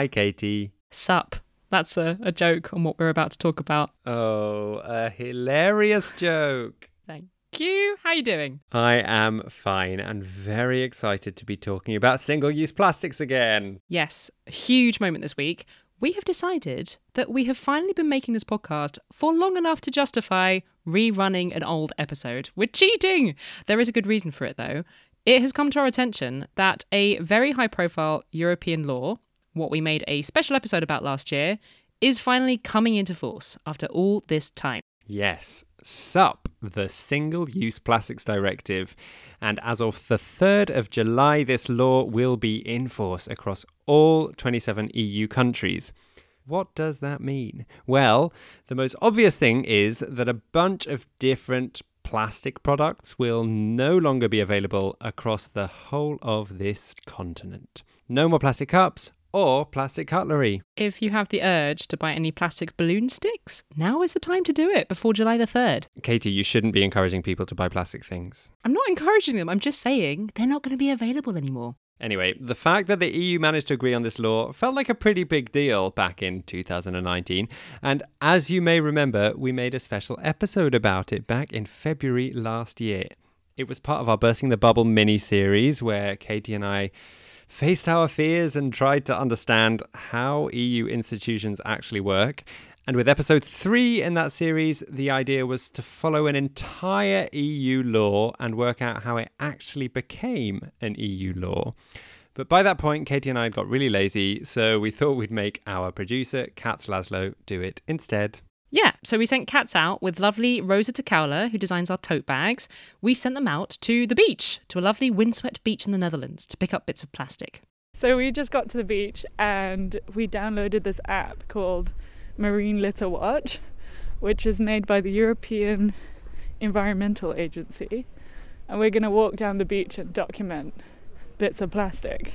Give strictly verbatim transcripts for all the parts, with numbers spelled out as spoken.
Hi, Katie. Sup. That's a, a joke on what we're about to talk about. Oh, a hilarious joke. Thank you. How are you doing? I am fine and very excited to be talking about single-use plastics again. Yes, a huge moment this week. We have decided that we have finally been making this podcast for long enough to justify rerunning an old episode. We're cheating! There is a good reason for it, though. It has come to our attention that a very high-profile European law, what we made a special episode about last year, is finally coming into force after all this time. Yes, S U P, the Single-Use Plastics Directive. And as of the third of July, this law will be in force across all twenty-seven E U countries. What does that mean? Well, the most obvious thing is that a bunch of different plastic products will no longer be available across the whole of this continent. No more plastic cups or plastic cutlery. If you have the urge to buy any plastic balloon sticks, now is the time to do it before July the third. Katie, you shouldn't be encouraging people to buy plastic things. I'm not encouraging them, I'm just saying they're not going to be available anymore. Anyway, the fact that the E U managed to agree on this law felt like a pretty big deal back in two thousand nineteen. And as you may remember, we made a special episode about it back in February last year. It was part of our Bursting the Bubble mini-series where Katie and I faced our fears and tried to understand how E U institutions actually work. And with episode three in that series, the idea was to follow an entire E U law and work out how it actually became an E U law. But by that point, Katie and I had got really lazy, so we thought we'd make our producer, Katz Laszlo, do it instead. Yeah, so we sent Katz out with lovely Rosa Takala, who designs our tote bags. We sent them out to the beach, to a lovely windswept beach in the Netherlands, to pick up bits of plastic. So we just got to the beach and we downloaded this app called Marine Litter Watch, which is made by the European Environmental Agency. And we're going to walk down the beach and document bits of plastic.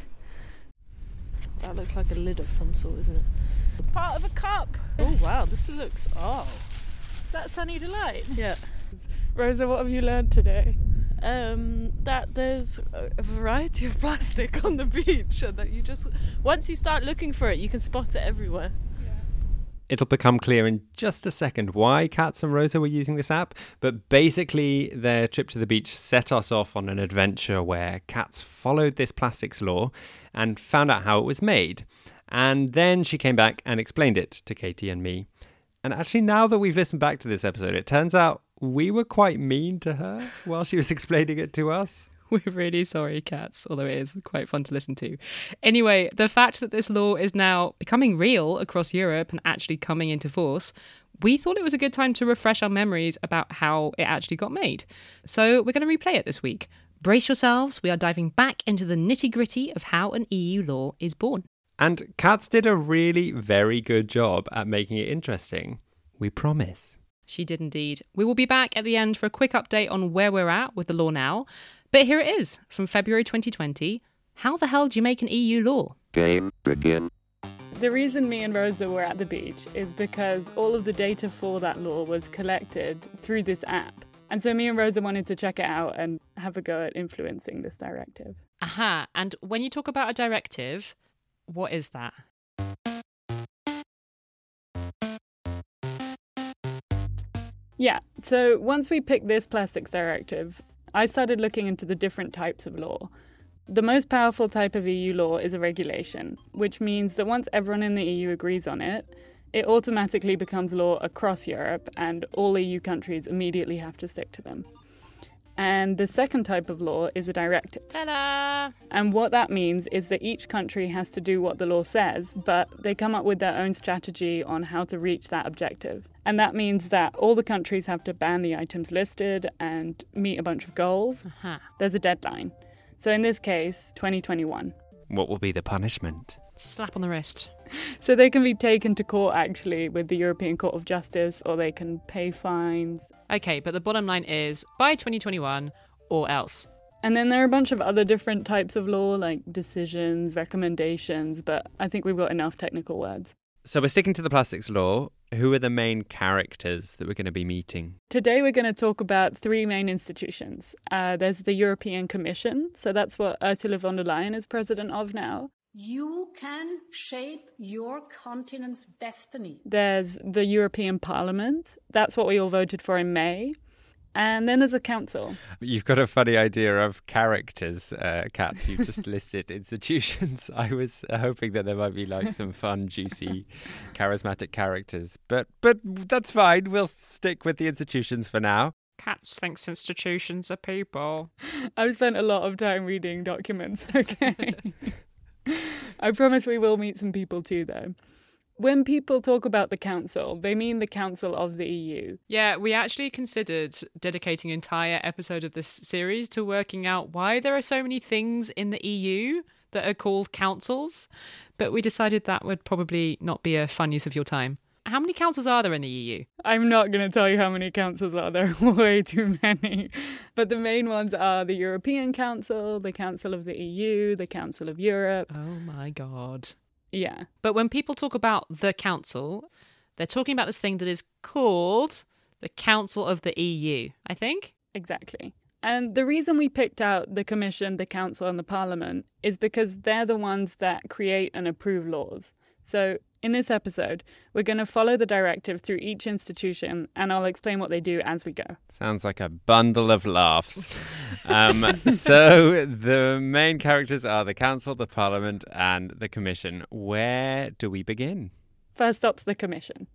That looks like a lid of some sort, isn't it? Part of a cup. Oh wow, this looks, oh. That's Sunny Delight. Yeah. Rosa, what have you learned today? Um, that there's a variety of plastic on the beach and that you just, once you start looking for it, you can spot it everywhere. It'll become clear in just a second why Katz and Rosa were using this app, but basically their trip to the beach set us off on an adventure where Katz followed this plastics law and found out how it was made. And then she came back and explained it to Katie and me. And actually, now that we've listened back to this episode, it turns out we were quite mean to her while she was explaining it to us. We're really sorry, Katz, although it is quite fun to listen to. Anyway, the fact that this law is now becoming real across Europe and actually coming into force, we thought it was a good time to refresh our memories about how it actually got made. So we're going to replay it this week. Brace yourselves, we are diving back into the nitty-gritty of how an E U law is born. And Katz did a really very good job at making it interesting. We promise. She did indeed. We will be back at the end for a quick update on where we're at with the law now. But here it is, from February twenty twenty. How the hell do you make an E U law? Game begin. The reason me and Rosa were at the beach is because all of the data for that law was collected through this app. And so me and Rosa wanted to check it out and have a go at influencing this directive. Aha, and when you talk about a directive, what is that? Yeah, so once we picked this plastics directive, I started looking into the different types of law. The most powerful type of E U law is a regulation, which means that once everyone in the E U agrees on it, it automatically becomes law across Europe and all E U countries immediately have to stick to them. And the second type of law is a directive. Ta-da! And what that means is that each country has to do what the law says, but they come up with their own strategy on how to reach that objective. And that means that all the countries have to ban the items listed and meet a bunch of goals. Uh-huh. There's a deadline. So in this case, twenty twenty-one. What will be the punishment? Slap on the wrist. So they can be taken to court, actually, with the European Court of Justice, or they can pay fines. Okay, but the bottom line is, by twenty twenty-one, or else. And then there are a bunch of other different types of law, like decisions, recommendations, but I think we've got enough technical words. So we're sticking to the plastics law. Who are the main characters that we're going to be meeting? Today we're going to talk about three main institutions. Uh, there's the European Commission, so that's what Ursula von der Leyen is president of now. You can shape your continent's destiny. There's the European Parliament. That's what we all voted for in May. And then there's a council. You've got a funny idea of characters, uh, Katz. You've just listed institutions. I was uh, hoping that there might be like some fun, juicy, charismatic characters. But but that's fine. We'll stick with the institutions for now. Katz thinks institutions are people. I've spent a lot of time reading documents, okay? I promise we will meet some people too, though. When people talk about the council, they mean the Council of the E U. Yeah, we actually considered dedicating an entire episode of this series to working out why there are so many things in the E U that are called councils, but we decided that would probably not be a fun use of your time. How many councils are there in the E U? I'm not going to tell you how many councils are there. Way too many. But the main ones are the European Council, the Council of the E U, the Council of Europe. Oh my God. Yeah. But when people talk about the council, they're talking about this thing that is called the Council of the E U, I think. Exactly. And the reason we picked out the Commission, the Council and the Parliament is because they're the ones that create and approve laws. So in this episode, we're going to follow the directive through each institution and I'll explain what they do as we go. Sounds like a bundle of laughs. um, so the main characters are the Council, the Parliament and the Commission. Where do we begin? First up's the Commission.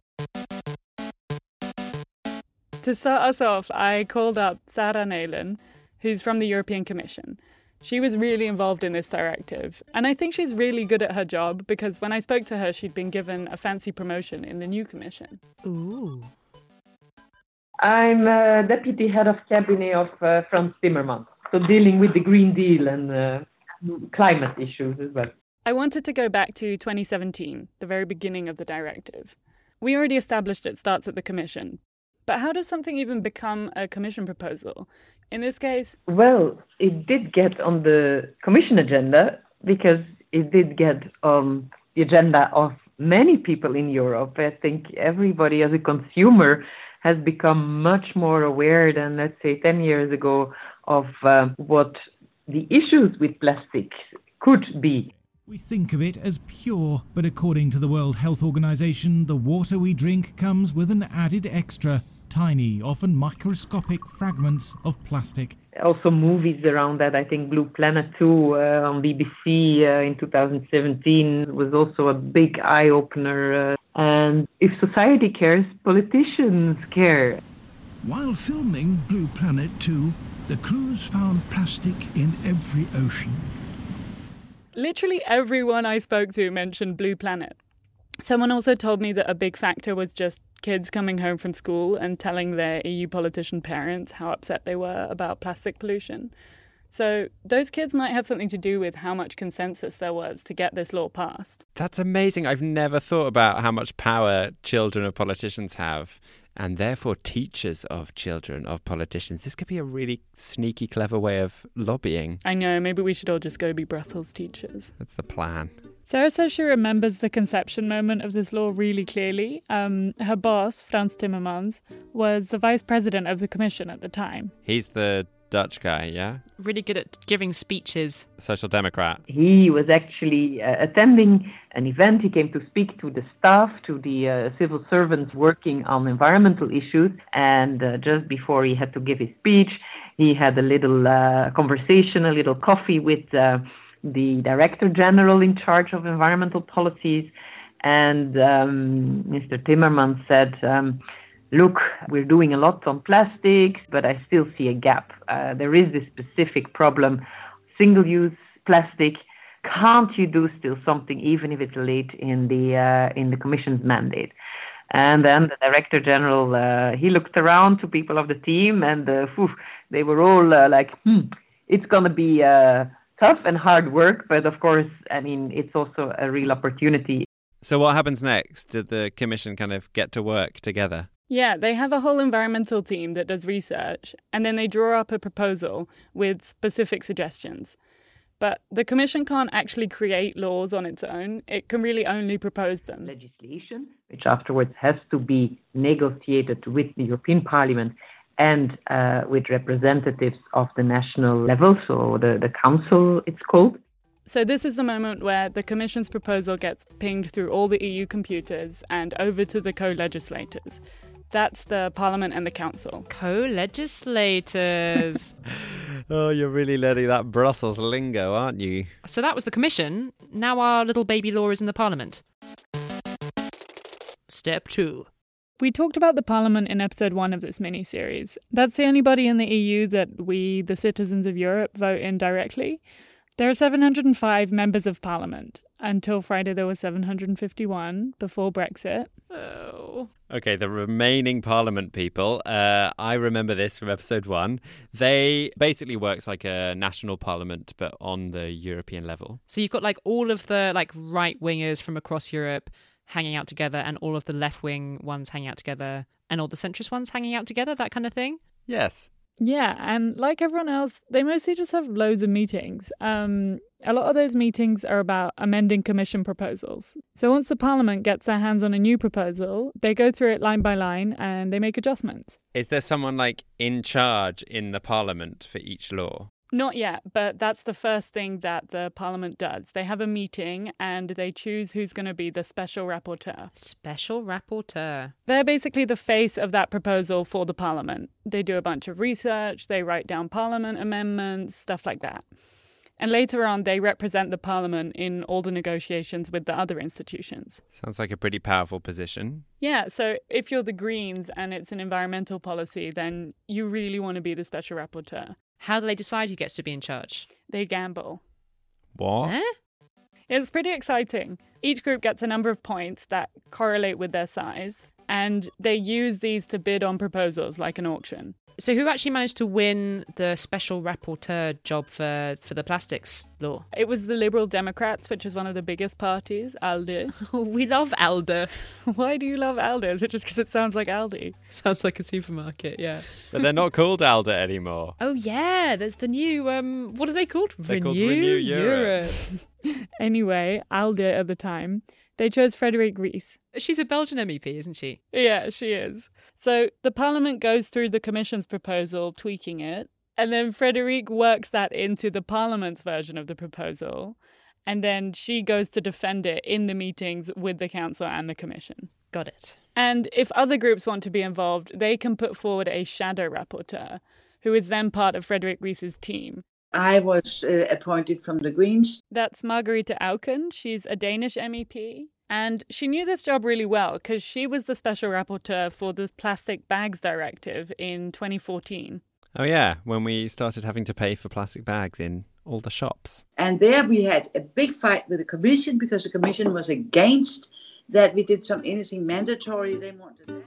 To start us off, I called up Sarah Neylan, who's from the European Commission. She was really involved in this directive, and I think she's really good at her job because when I spoke to her, she'd been given a fancy promotion in the new commission. Ooh. I'm uh, deputy head of cabinet of uh, Frans Timmermans, so dealing with the Green Deal and uh, climate issues as well. I wanted to go back to twenty seventeen, the very beginning of the directive. We already established it starts at the commission, but how does something even become a commission proposal? In this case? Well, it did get on the commission agenda because it did get on the agenda of many people in Europe. I think everybody as a consumer has become much more aware than, let's say, ten years ago of uh, what the issues with plastic could be. We think of it as pure, but according to the World Health Organization, the water we drink comes with an added extra. Tiny, often microscopic fragments of plastic. Also movies around that. I think Blue Planet two uh, on B B C uh, in two thousand seventeen was also a big eye-opener. Uh, and if society cares, politicians care. While filming Blue Planet two, the crews found plastic in every ocean. Literally everyone I spoke to mentioned Blue Planet. Someone also told me that a big factor was just kids coming home from school and telling their E U politician parents how upset they were about plastic pollution. So those kids might have something to do with how much consensus there was to get this law passed. That's amazing. I've never thought about how much power children of politicians have, and therefore teachers of children of politicians. This could be a really sneaky, clever way of lobbying. I know, maybe we should all just go be Brussels teachers. That's the plan. Sarah says she remembers the conception moment of this law really clearly. Um, her boss, Frans Timmermans, was the vice president of the commission at the time. He's the Dutch guy, yeah? Really good at giving speeches. Social Democrat. He was actually uh, attending an event. He came to speak to the staff, to the uh, civil servants working on environmental issues. And uh, just before he had to give his speech, he had a little uh, conversation, a little coffee with uh, the Director General in charge of environmental policies. And um, Mister Timmermans said, um, look, we're doing a lot on plastics, but I still see a gap. Uh, there is this specific problem, single-use plastic. Can't you do still something, even if it's late in the uh, in the Commission's mandate? And then the Director General, uh, he looked around to people of the team, and uh, whew, they were all uh, like, hmm, it's going to be uh, tough and hard work, but of course, I mean, it's also a real opportunity. So what happens next? Did the Commission kind of get to work together? Yeah, they have a whole environmental team that does research, and then they draw up a proposal with specific suggestions. But the Commission can't actually create laws on its own. It can really only propose them. Legislation, which afterwards has to be negotiated with the European Parliament and uh, with representatives of the national level, so the, the council it's called. So this is the moment where the Commission's proposal gets pinged through all the E U computers and over to the co-legislators. That's the Parliament and the Council. Co-legislators. Oh, you're really letting that Brussels lingo, aren't you? So that was the Commission. Now our little baby law is in the Parliament. Step two. We talked about the Parliament in episode one of this mini-series. That's the only body in the E U that we, the citizens of Europe, vote in directly. There are seven hundred five members of Parliament. Until Friday, there were seven hundred fifty-one before Brexit. Oh. Okay, the remaining Parliament people, uh, I remember this from episode one. They basically works like a national parliament, but on the European level. So you've got like all of the like right-wingers from across Europe hanging out together and all of the left-wing ones hanging out together and all the centrist ones hanging out together, that kind of thing? Yes. Yeah, and like everyone else, they mostly just have loads of meetings. Um, a lot of those meetings are about amending Commission proposals. So once the Parliament gets their hands on a new proposal, they go through it line by line and they make adjustments. Is there someone like in charge in the Parliament for each law? Not yet, but that's the first thing that the Parliament does. They have a meeting and they choose who's going to be the special rapporteur. Special rapporteur. They're basically the face of that proposal for the Parliament. They do a bunch of research, they write down Parliament amendments, stuff like that. And later on, they represent the Parliament in all the negotiations with the other institutions. Sounds like a pretty powerful position. Yeah, so if you're the Greens and it's an environmental policy, then you really want to be the special rapporteur. How do they decide who gets to be in charge? They gamble. What? Eh? It's pretty exciting. Each group gets a number of points that correlate with their size, and they use these to bid on proposals like an auction. So who actually managed to win the special rapporteur job for, for the plastics law? It was the Liberal Democrats, which is one of the biggest parties, ALDE. We love ALDE. Why do you love ALDE? Is it just because it sounds like Aldi? Sounds like a supermarket, yeah. But they're not called ALDE anymore. Oh, yeah, there's the new, um, what are they called? They're Renew, called Renew Europe. Europe. Anyway, ALDE at the time, they chose Frédérique Ries. She's a Belgian M E P, isn't she? Yeah, she is. So the Parliament goes through the Commission's proposal, tweaking it, and then Frédérique works that into the Parliament's version of the proposal, and then she goes to defend it in the meetings with the Council and the Commission. Got it. And if other groups want to be involved, they can put forward a shadow rapporteur, who is then part of Frédérique Ries's team. I was uh, appointed from the Greens. That's Margarete Auken. She's a Danish M E P. And she knew this job really well because she was the special rapporteur for the Plastic Bags Directive in twenty fourteen. Oh, yeah, when we started having to pay for plastic bags in all the shops. And there we had a big fight with the Commission because the Commission was against that we did some anything mandatory. They wanted that.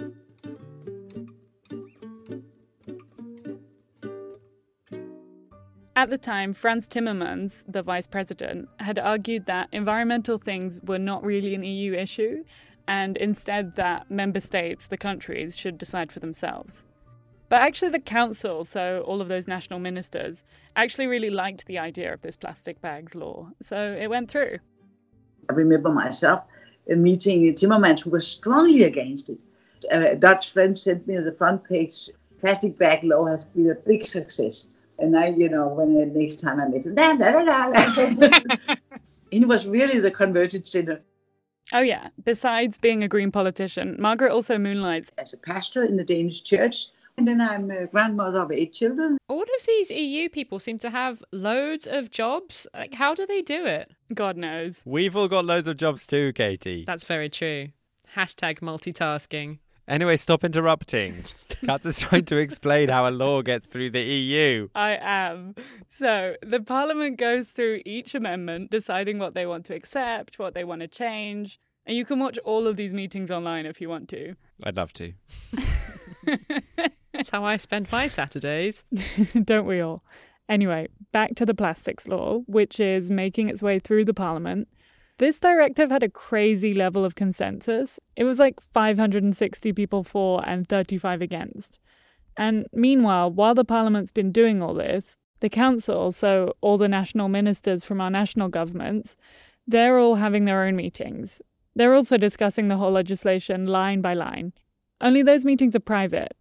At the time, Frans Timmermans, the vice president, had argued that environmental things were not really an E U issue, and instead that member states, the countries, should decide for themselves. But actually the council, so all of those national ministers, actually really liked the idea of this plastic bags law, so it went through. I remember myself meeting Timmermans, who was strongly against it. A Dutch friend sent me the front page, plastic bag law has been a big success. And I, you know, when the next time I met him, da, da, da, da. He was really the converted sinner. Oh yeah, besides being a Green politician, Margaret also moonlights as a pastor in the Danish church. And then I'm a grandmother of eight children. All of these E U people seem to have loads of jobs. Like, how do they do it? God knows. We've all got loads of jobs too, Katie. That's very true. Hashtag multitasking. Anyway, stop interrupting. Kat is trying to explain how a law gets through the E U. I am. So the Parliament goes through each amendment, deciding what they want to accept, what they want to change. And you can watch all of these meetings online if you want to. I'd love to. That's how I spend my Saturdays. Don't we all? Anyway, back to the plastics law, which is making its way through the Parliament. This directive had a crazy level of consensus. It was like five hundred sixty people for and thirty-five against. And meanwhile, while the Parliament's been doing all this, the Council, so all the national ministers from our national governments, they're all having their own meetings. They're also discussing the whole legislation line by line. Only those meetings are private.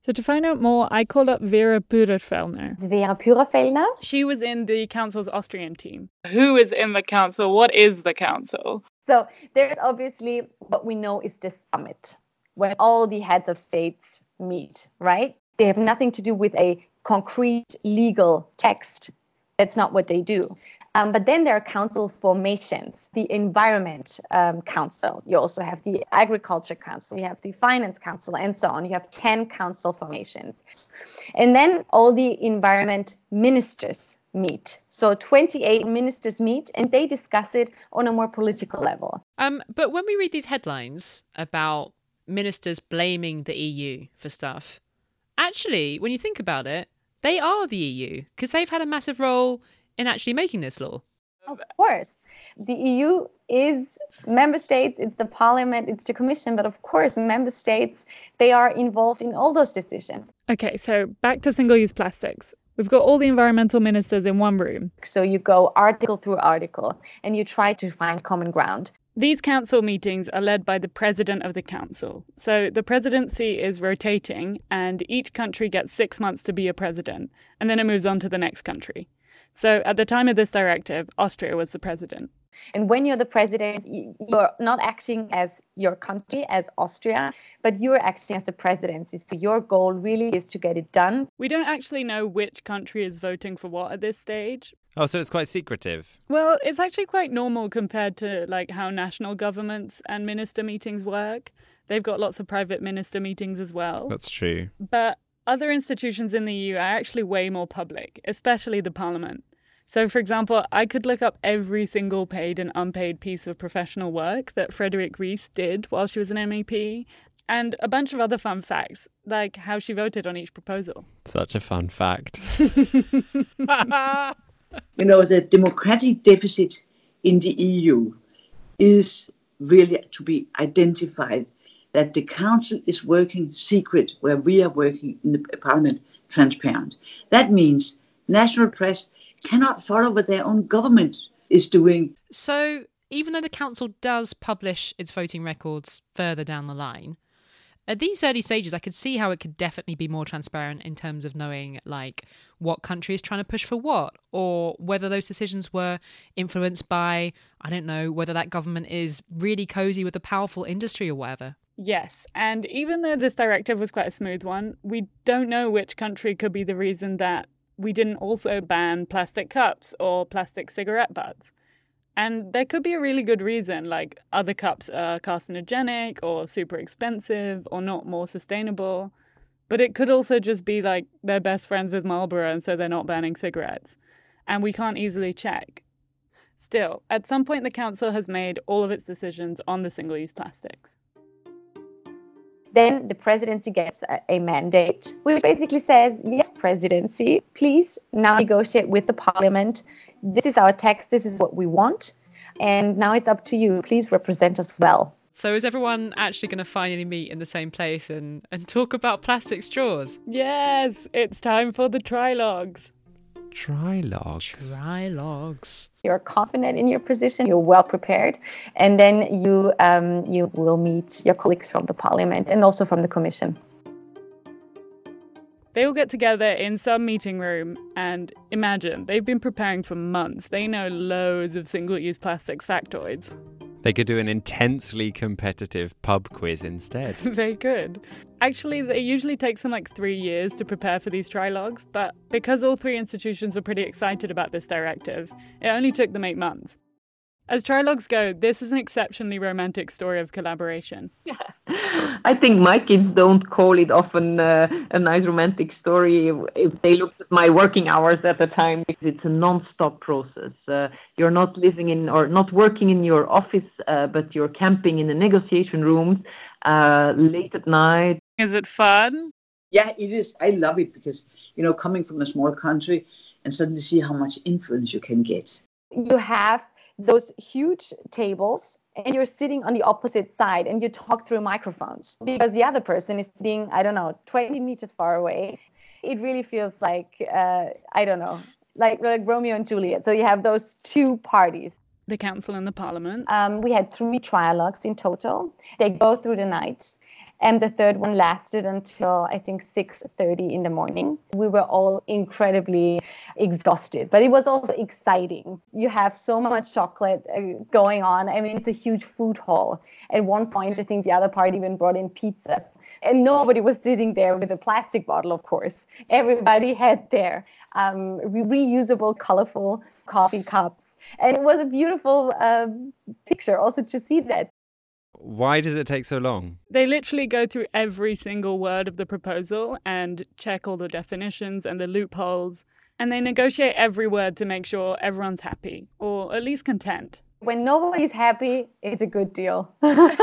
So to find out more, I called up Vera Purefellner. Vera Purefellner. She was in the council's Austrian team. Who is in the council? What is the council? So there's obviously what we know is the summit, where all the heads of states meet, right? They have nothing to do with a concrete legal text. That's not what they do. Um, but then there are council formations, the Environment um, Council. You also have the Agriculture Council, you have the Finance Council, and so on. You have ten council formations. And then all the environment ministers meet. So twenty-eight ministers meet and they discuss it on a more political level. Um, but when we read these headlines about ministers blaming the E U for stuff, actually, when you think about it, they are the E U because they've had a massive role in actually making this law. Of course. The E U is member states, it's the parliament, it's the commission, but of course, member states, they are involved in all those decisions. Okay, so back to single-use plastics. We've got all the environmental ministers in one room. So you go article through article and you try to find common ground. These council meetings are led by the president of the council. So the presidency is rotating and each country gets six months to be a president and then it moves on to the next country. So at the time of this directive, Austria was the president. And when you're the president, you're not acting as your country, as Austria, but you're acting as the presidency. So your goal really is to get it done. We don't actually know which country is voting for what at this stage. Oh, so it's quite secretive. Well, it's actually quite normal compared to like how national governments and minister meetings work. They've got lots of private minister meetings as well. That's true. But other institutions in the E U are actually way more public, especially the parliament. So, for example, I could look up every single paid and unpaid piece of professional work that Frederik Ries did while she was an M E P, and a bunch of other fun facts, like how she voted on each proposal. Such a fun fact. You know, the democratic deficit in the E U is really to be identified, that the council is working secret where we are working in the parliament transparent. That means national press cannot follow what their own government is doing. So even though the council does publish its voting records further down the line, at these early stages, I could see how it could definitely be more transparent in terms of knowing, like, what country is trying to push for what, or whether those decisions were influenced by, I don't know, whether that government is really cozy with a powerful industry or whatever. Yes, and even though this directive was quite a smooth one, we don't know which country could be the reason that we didn't also ban plastic cups or plastic cigarette butts. And there could be a really good reason, like other cups are carcinogenic or super expensive or not more sustainable. But it could also just be like they're best friends with Marlboro and so they're not banning cigarettes. And we can't easily check. Still, at some point the council has made all of its decisions on the single-use plastics. Then the presidency gets a, a mandate, which basically says, yes, presidency, please now negotiate with the parliament. This is our text. This is what we want. And now it's up to you. Please represent us well. So is everyone actually going to finally meet in the same place and, and talk about plastic straws? Yes, it's time for the trilogues. Trilogues. Trilogues. You're confident in your position, you're well prepared, and then you um, you will meet your colleagues from the parliament and also from the commission. They all get together in some meeting room and imagine, they've been preparing for months. They know loads of single-use plastics factoids. They could do an intensely competitive pub quiz instead. They could. Actually, they usually takes them like three years to prepare for these trilogues, but because all three institutions were pretty excited about this directive, it only took them eight months. As trilogues go, this is an exceptionally romantic story of collaboration. Yeah. I think my kids don't call it often uh, a nice romantic story if they looked at my working hours at the time, because it's a non-stop process. Uh, you're not living in or not working in your office, uh, but you're camping in the negotiation rooms uh, late at night. Is it fun? Yeah, it is. I love it because, you know, coming from a small country and suddenly see how much influence you can get. You have those huge tables and you're sitting on the opposite side and you talk through microphones because the other person is sitting, I don't know, twenty meters far away. It really feels like, uh, I don't know, like, like Romeo and Juliet. So you have those two parties. The council and the parliament. Um, we had three trialogues in total. They go through the night. And the third one lasted until, I think, six thirty in the morning. We were all incredibly exhausted, but it was also exciting. You have so much chocolate uh, going on. I mean, it's a huge food hall. At one point, I think the other party even brought in pizza. And nobody was sitting there with a plastic bottle, of course. Everybody had their um, reusable, colorful coffee cups. And it was a beautiful uh, picture also to see that. Why does it take so long? They literally go through every single word of the proposal and check all the definitions and the loopholes. And they negotiate every word to make sure everyone's happy, or at least content. When nobody's happy, it's a good deal.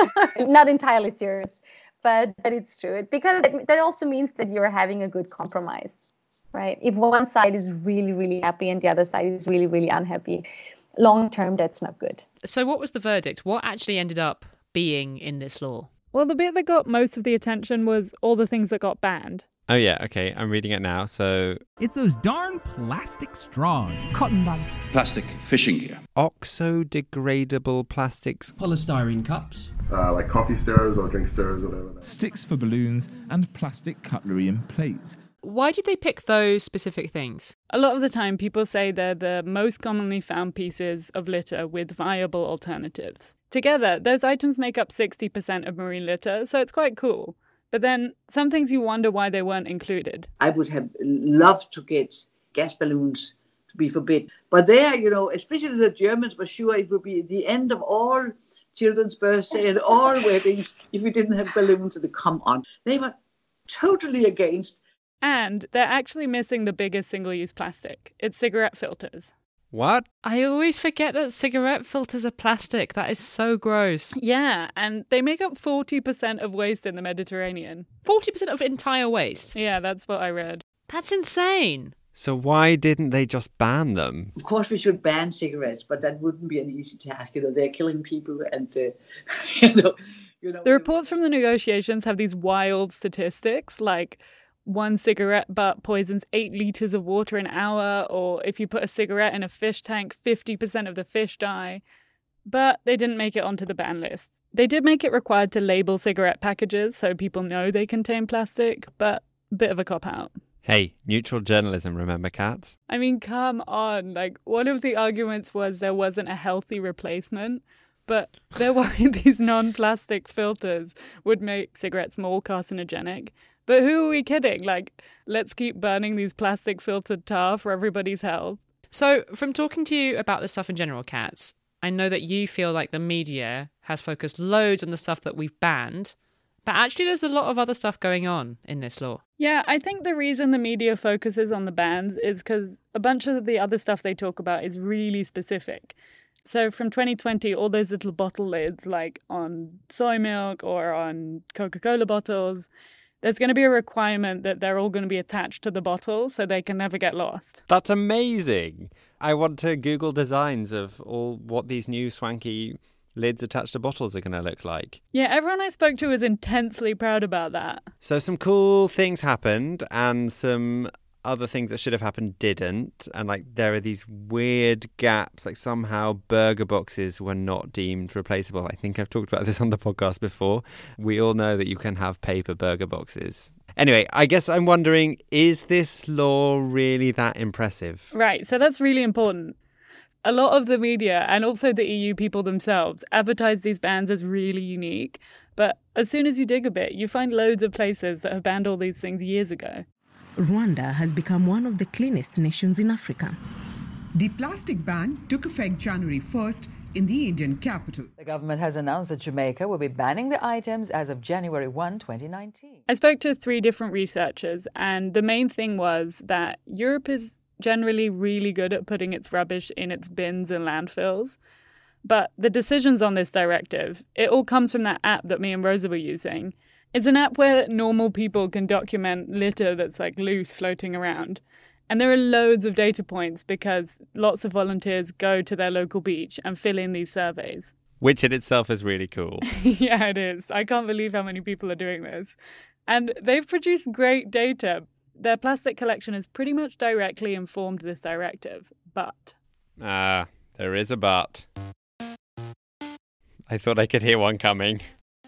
Not entirely serious, but, but it's true. Because that also means that you're having a good compromise, right? If one side is really, really happy and the other side is really, really unhappy, long term, that's not good. So what was the verdict? What actually ended up being in this law? Well, the bit that got most of the attention was all the things that got banned. Oh, yeah, okay, I'm reading it now, so... It's those darn plastic straws. Cotton buds. Plastic fishing gear. Oxo-degradable plastics. Polystyrene cups. Uh, like coffee stirrers or drink stirrers or whatever. Sticks for balloons and plastic cutlery and plates. Why did they pick those specific things? A lot of the time, people say they're the most commonly found pieces of litter with viable alternatives. Together, those items make up sixty percent of marine litter, so it's quite cool. But then, some things you wonder why they weren't included. I would have loved to get gas balloons to be forbidden. But there, you know, especially the Germans were sure it would be the end of all children's birthday and all weddings if we didn't have balloons to come on. They were totally against. And they're actually missing the biggest single-use plastic. It's cigarette filters. What? I always forget that cigarette filters are plastic. That is so gross. Yeah, and they make up forty percent of waste in the Mediterranean. forty percent of entire waste? Yeah, that's what I read. That's insane. So why didn't they just ban them? Of course we should ban cigarettes, but that wouldn't be an easy task. You know, they're killing people and, uh, you know, you know... The reports from the negotiations have these wild statistics, like... one cigarette butt poisons eight litres of water an hour, or if you put a cigarette in a fish tank, fifty percent of the fish die. But they didn't make it onto the ban list. They did make it required to label cigarette packages so people know they contain plastic, but a bit of a cop-out. Hey, neutral journalism, remember, Cats? I mean, come on. Like, one of the arguments was there wasn't a healthy replacement, but they're worried these non-plastic filters would make cigarettes more carcinogenic. But who are we kidding? Like, let's keep burning these plastic-filtered tar for everybody's health. So, from talking to you about this stuff in general, Cats, I know that you feel like the media has focused loads on the stuff that we've banned, but actually there's a lot of other stuff going on in this law. Yeah, I think the reason the media focuses on the bans is because a bunch of the other stuff they talk about is really specific. So from twenty twenty, all those little bottle lids, like on soy milk or on Coca-Cola bottles... there's going to be a requirement that they're all going to be attached to the bottle so they can never get lost. That's amazing. I want to Google designs of all what these new swanky lids attached to bottles are going to look like. Yeah, everyone I spoke to is intensely proud about that. So some cool things happened and some other things that should have happened didn't. And like there are these weird gaps, like somehow burger boxes were not deemed replaceable. I think I've talked about this on the podcast before. We all know that you can have paper burger boxes. Anyway, I guess I'm wondering, is this law really that impressive? Right, so that's really important. A lot of the media and also the E U people themselves advertise these bans as really unique. But as soon as you dig a bit, you find loads of places that have banned all these things years ago. Rwanda has become one of the cleanest nations in Africa. The plastic ban took effect January first in the Indian capital. The government has announced that Jamaica will be banning the items as of January first, twenty nineteen. I spoke to three different researchers, and the main thing was that Europe is generally really good at putting its rubbish in its bins and landfills. But the decisions on this directive, it all comes from that app that me and Rosa were using. It's an app where normal people can document litter that's like loose floating around. And there are loads of data points because lots of volunteers go to their local beach and fill in these surveys. Which in itself is really cool. Yeah, it is. I can't believe how many people are doing this. And they've produced great data. Their plastic collection has pretty much directly informed this directive. But... Ah, there is a but. I thought I could hear one coming.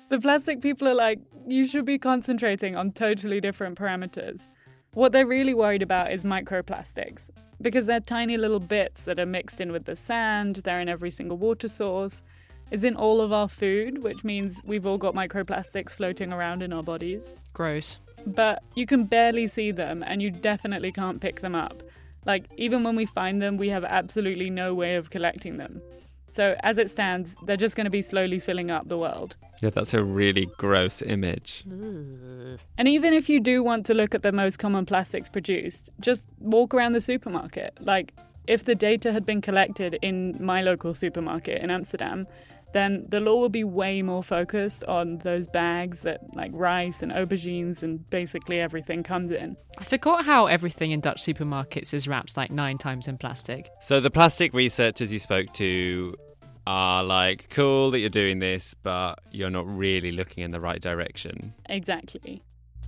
The plastic people are like, you should be concentrating on totally different parameters. What they're really worried about is microplastics, because they're tiny little bits that are mixed in with the sand, they're in every single water source, is in all of our food, which means we've all got microplastics floating around in our bodies. Gross. But you can barely see them, and you definitely can't pick them up. Like, even when we find them, we have absolutely no way of collecting them. So as it stands, they're just going to be slowly filling up the world. Yeah, that's a really gross image. And even if you do want to look at the most common plastics produced, just walk around the supermarket. Like, if the data had been collected in my local supermarket in Amsterdam, then the law will be way more focused on those bags that, like, rice and aubergines and basically everything comes in. I forgot how everything in Dutch supermarkets is wrapped like nine times in plastic. So the plastic researchers you spoke to are like, cool that you're doing this, but you're not really looking in the right direction. Exactly.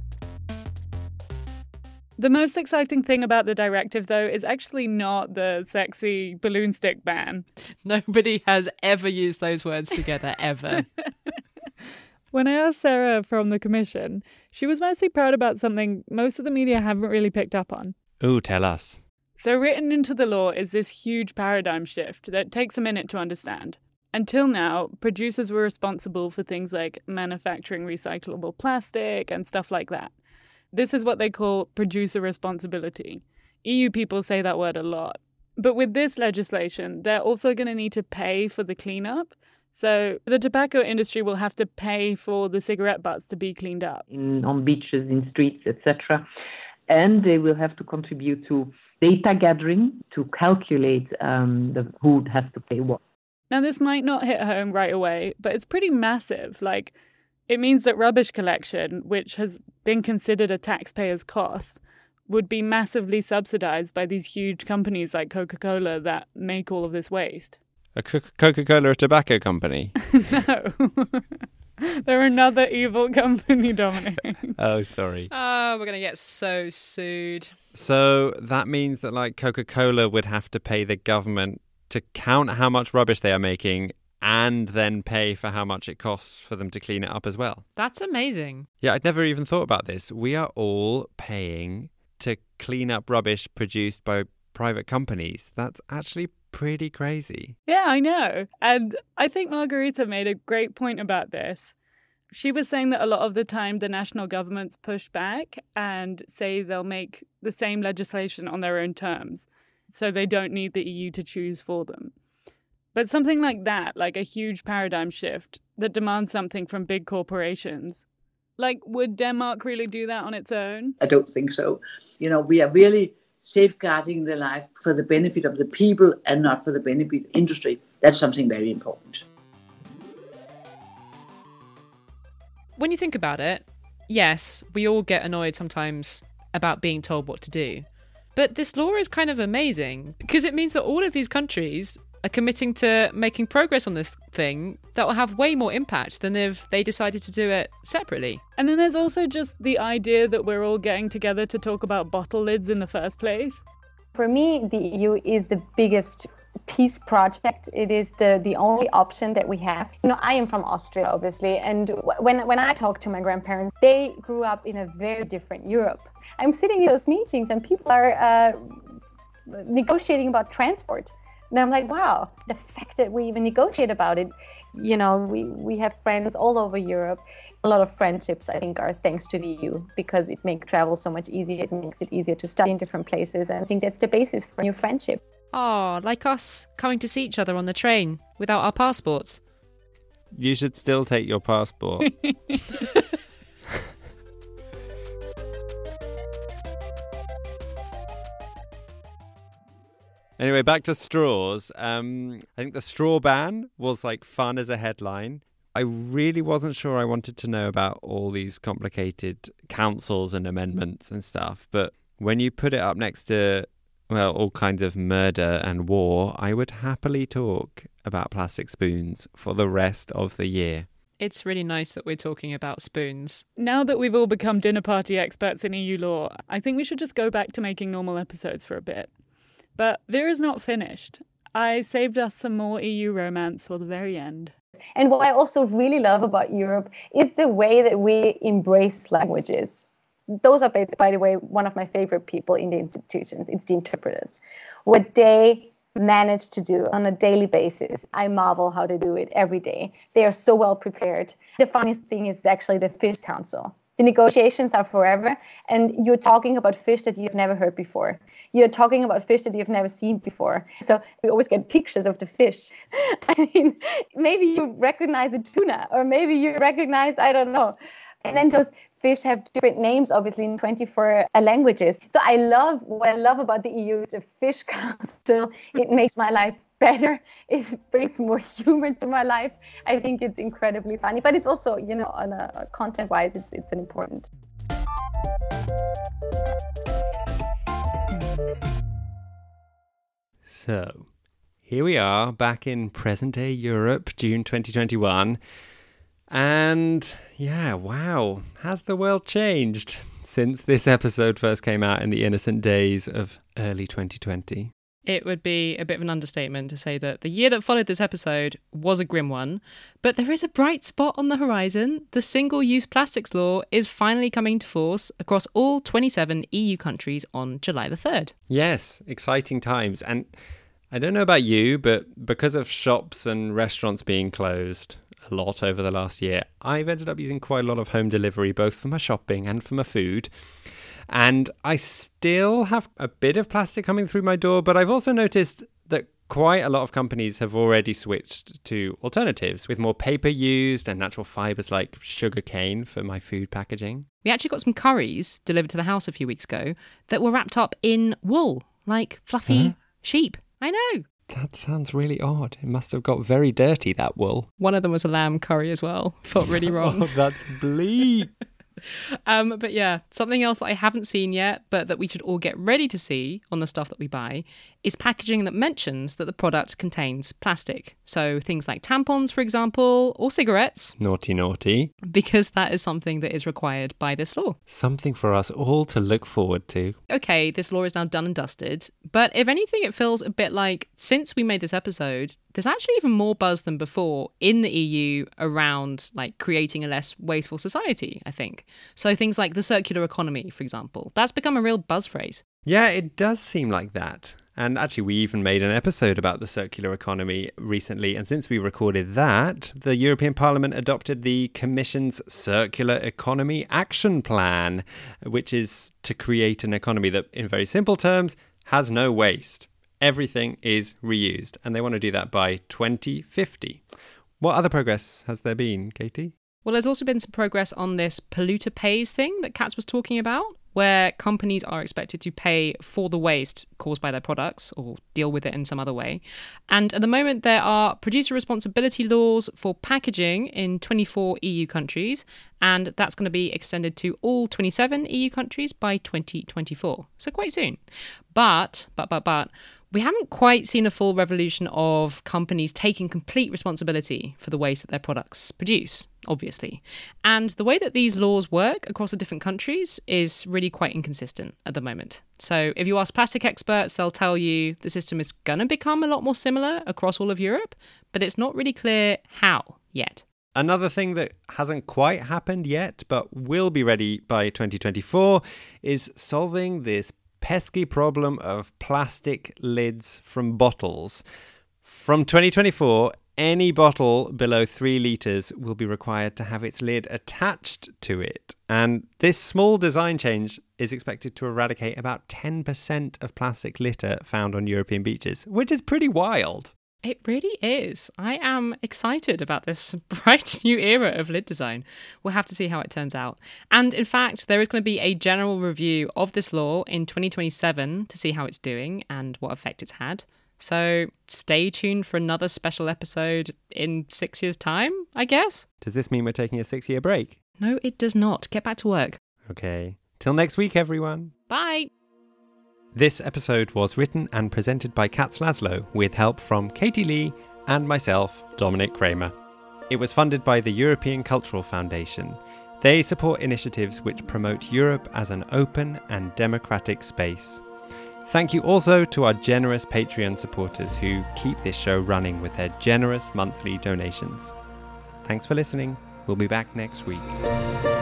The most exciting thing about the directive, though, is actually not the sexy balloon stick ban. Nobody has ever used those words together, ever. When I asked Sarah from the Commission, she was mostly proud about something most of the media haven't really picked up on. Ooh, tell us. So written into the law is this huge paradigm shift that takes a minute to understand. Until now, producers were responsible for things like manufacturing recyclable plastic and stuff like that. This is what they call producer responsibility. E U people say that word a lot. But with this legislation, they're also going to need to pay for the cleanup. So the tobacco industry will have to pay for the cigarette butts to be cleaned up. In, on beaches, in streets, et cetera. And they will have to contribute to data gathering to calculate um, the, who has to pay what. Now, this might not hit home right away, but it's pretty massive. Like, it means that rubbish collection, which has been considered a taxpayer's cost, would be massively subsidized by these huge companies like Coca-Cola that make all of this waste. A Co- Coca-Cola a tobacco company? No. They're another evil company, Dominic. Oh, sorry. Oh, we're going to get so sued. So that means that, like, Coca-Cola would have to pay the government to count how much rubbish they are making and then pay for how much it costs for them to clean it up as well. That's amazing. Yeah, I'd never even thought about this. We are all paying to clean up rubbish produced by private companies. That's actually pretty crazy. Yeah, I know. And I think Margarita made a great point about this. She was saying that a lot of the time the national governments push back and say they'll make the same legislation on their own terms, so they don't need the E U to choose for them. But something like that, like a huge paradigm shift that demands something from big corporations, like, would Denmark really do that on its own? I don't think so. You know, we are really safeguarding the life for the benefit of the people and not for the benefit of industry. That's something very important. When you think about it, yes, we all get annoyed sometimes about being told what to do. But this law is kind of amazing because it means that all of these countries are committing to making progress on this thing that will have way more impact than if they decided to do it separately. And then there's also just the idea that we're all getting together to talk about bottle lids in the first place. For me, the E U is the biggest peace project. It is the, the only option that we have. You know, I am from Austria, obviously, and when, when I talk to my grandparents, they grew up in a very different Europe. I'm sitting in those meetings and people are uh, negotiating about transport. And I'm like, wow, the fact that we even negotiate about it, you know, we, we have friends all over Europe. A lot of friendships, I think, are thanks to the E U because it makes travel so much easier. It makes it easier to study in different places. And I think that's the basis for new friendship. Oh, like us coming to see each other on the train without our passports. You should still take your passport. Anyway, back to straws. Um, I think the straw ban was like fun as a headline. I really wasn't sure I wanted to know about all these complicated councils and amendments and stuff. But when you put it up next to, well, all kinds of murder and war, I would happily talk about plastic spoons for the rest of the year. It's really nice that we're talking about spoons. Now that we've all become dinner party experts in E U law, I think we should just go back to making normal episodes for a bit. But Vera's not finished. I saved us some more E U romance for the very end. And what I also really love about Europe is the way that we embrace languages. Those are, by, by the way, one of my favorite people in the institutions. It's the interpreters. What they manage to do on a daily basis, I marvel how they do it every day. They are so well prepared. The funniest thing is actually the Fish Council. The negotiations are forever, and you're talking about fish that you've never heard before. You're talking about fish that you've never seen before. So we always get pictures of the fish. I mean, maybe you recognize a tuna, or maybe you recognize, I don't know. And then those fish have different names, obviously, in twenty-four languages. So I love, what I love about the E U is the Fish Council. It makes my life better. It brings more humor to my life. I think it's incredibly funny, but it's also, you know, on a content-wise, it's it's an important. So, here we are back in present-day Europe, June twenty twenty-one. And yeah, wow, has the world changed since this episode first came out in the innocent days of early twenty twenty? It would be a bit of an understatement to say that the year that followed this episode was a grim one, but there is a bright spot on the horizon. The single-use plastics law is finally coming to force across all twenty-seven E U countries on July the third. Yes, exciting times. And I don't know about you, but because of shops and restaurants being closed a lot over the last year, I've ended up using quite a lot of home delivery, both for my shopping and for my food. And I still have a bit of plastic coming through my door, but I've also noticed that quite a lot of companies have already switched to alternatives, with more paper used and natural fibres like sugarcane for my food packaging. We actually got some curries delivered to the house a few weeks ago that were wrapped up in wool, like fluffy huh? sheep. I know. That sounds really odd. It must have got very dirty, that wool. One of them was a lamb curry as well. Felt really wrong. Oh, that's bleak. Um, but yeah, something else that I haven't seen yet, but that we should all get ready to see on the stuff that we buy, is packaging that mentions that the product contains plastic. So things like tampons, for example, or cigarettes. Naughty, naughty. Because that is something that is required by this law. Something for us all to look forward to. Okay, this law is now done and dusted, but if anything, it feels a bit like, since we made this episode, there's actually even more buzz than before in the E U around like creating a less wasteful society, I think. So things like the circular economy, for example, that's become a real buzz phrase. Yeah, it does seem like that. And actually, we even made an episode about the circular economy recently. And since we recorded that, the European Parliament adopted the Commission's Circular Economy Action Plan, which is to create an economy that, in very simple terms, has no waste. Everything is reused. And they want to do that by twenty fifty. What other progress has there been, Katie? Well, there's also been some progress on this polluter pays thing that Katz was talking about, where companies are expected to pay for the waste caused by their products or deal with it in some other way. And at the moment, there are producer responsibility laws for packaging in twenty-four E U countries, and that's going to be extended to all twenty-seven E U countries by twenty twenty-four. So quite soon. But, but, but, but, we haven't quite seen a full revolution of companies taking complete responsibility for the waste that their products produce, obviously. And the way that these laws work across the different countries is really quite inconsistent at the moment. So if you ask plastic experts, they'll tell you the system is going to become a lot more similar across all of Europe, but it's not really clear how yet. Another thing that hasn't quite happened yet, but will be ready by twenty twenty-four, is solving this pesky problem of plastic lids from bottles. From twenty twenty-four, any bottle below three litres will be required to have its lid attached to it. And this small design change is expected to eradicate about ten percent of plastic litter found on European beaches, which is pretty wild. It really is. I am excited about this bright new era of lid design. We'll have to see how it turns out. And in fact, there is going to be a general review of this law in twenty twenty-seven to see how it's doing and what effect it's had. So stay tuned for another special episode in six years' time, I guess. Does this mean we're taking a six-year break? No, it does not. Get back to work. Okay. Till next week, everyone. Bye. This episode was written and presented by Katz Laszlo with help from Katie Lee and myself, Dominic Kramer. It was funded by the European Cultural Foundation. They support initiatives which promote Europe as an open and democratic space. Thank you also to our generous Patreon supporters who keep this show running with their generous monthly donations. Thanks for listening. We'll be back next week.